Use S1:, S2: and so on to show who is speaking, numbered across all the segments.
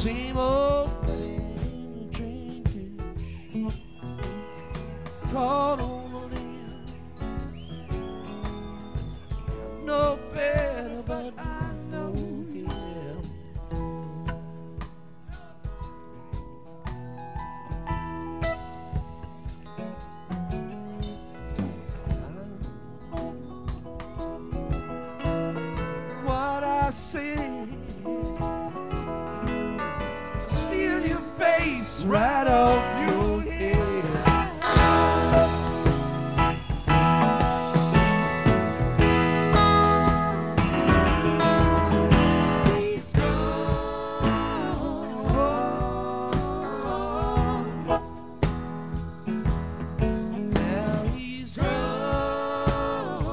S1: same old thing, train fish caught on a limb. I know better, but I know him. What I say, steal your face right off your head. He's gone. Now he's gone.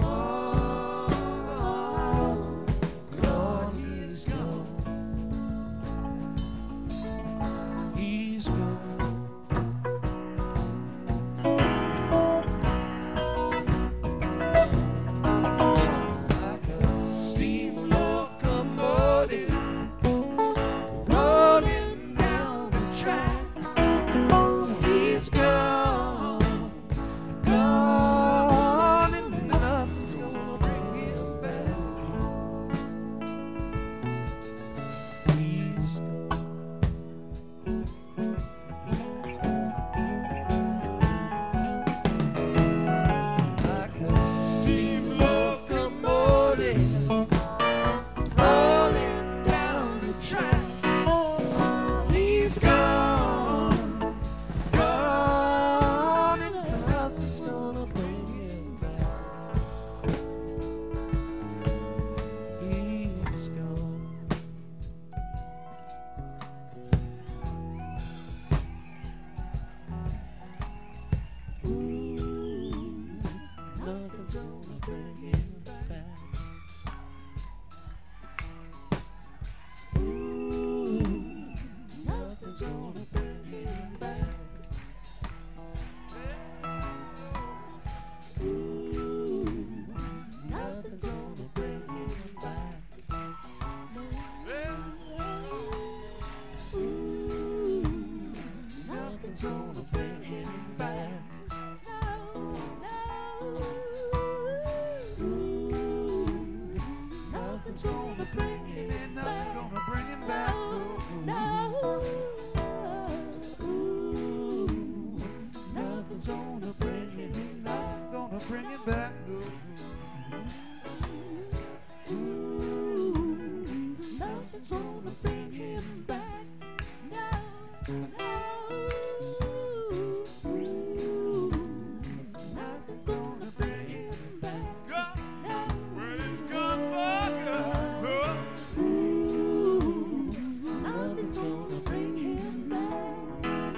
S1: Lord, he's gone. He's gone. Like a steam locomotive rolling down the track. He's gone, gone, and nothing's gonna bring him back. He's like a steam locomotive rolling down the track. He's gone, gone, and nothing's gonna bring him back. He's gone. Nothing's gonna bring him back. Nothing's gonna bring him back. Nothing's gonna bring him back. Nothing's gonna bring him back. Nothing's gonna bring him back. Nothing's gonna bring him back. Nothing's gonna bring him back. Gonna bring him back. Nothing's gonna bring him back. Nothing's gonna bring him back. Well, it's gone back. Nothing's gonna bring him back.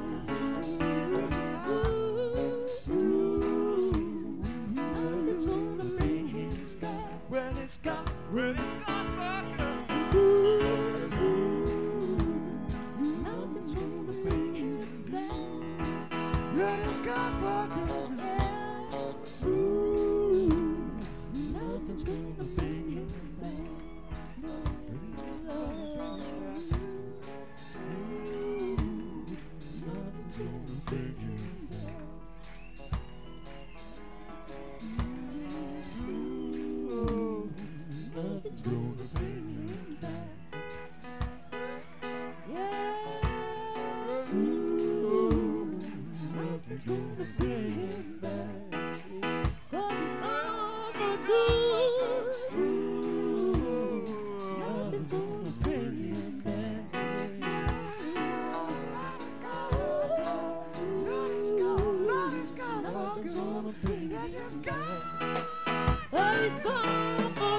S1: Nothing's gonna bring him back. Well, it's gone. Well, it's gone back. Nothing's gonna bring him back. Well, it's gone back. Nothing's gonna bring him back. Nothing's gonna bring him back. Nothing's gonna bring him back. Nothing's gonna bring him back. 'Cause it's all for good. Nothing's gonna bring him back. Nothing's gonna bring him back. But it's gone for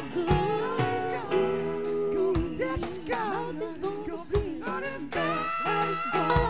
S1: good. Yes, it's gone. Nothing's gonna bring him back. But it's gone.